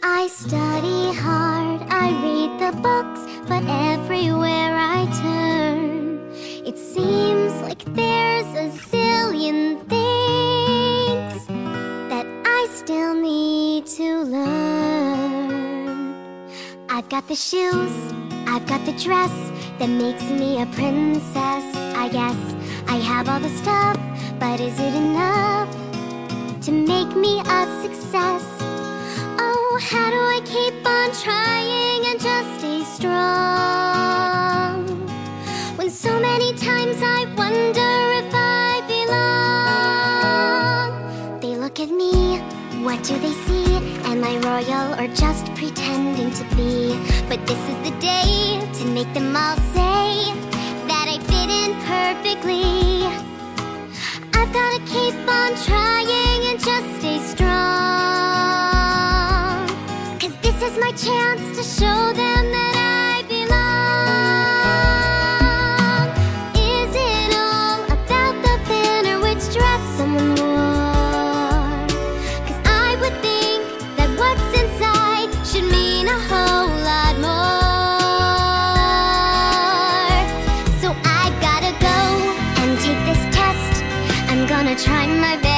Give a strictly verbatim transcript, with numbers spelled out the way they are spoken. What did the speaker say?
I study hard, I read the books, but everywhere I turn, it seems like there's a zillion things that I still need to learn. I've got the shoes, I've got the dress that makes me a princess, I guess. I have all the stuff, but is it enough to make me a success? Oh, how do I keep on trying and just stay strong, when so many times I wonder if I belong? They look at me, what do they see? Am I royal or just pretending to be? But this is the day to make them all say that I fit in perfectly. I've gotta keep on trying and just stay strong, 'cause this is my chance to show them that I belong. Is it all about the fin or which dress someone wore? 'Cause I would think that what's inside should mean a whole lot more. So I gotta go and take this test. I'm gonna try my best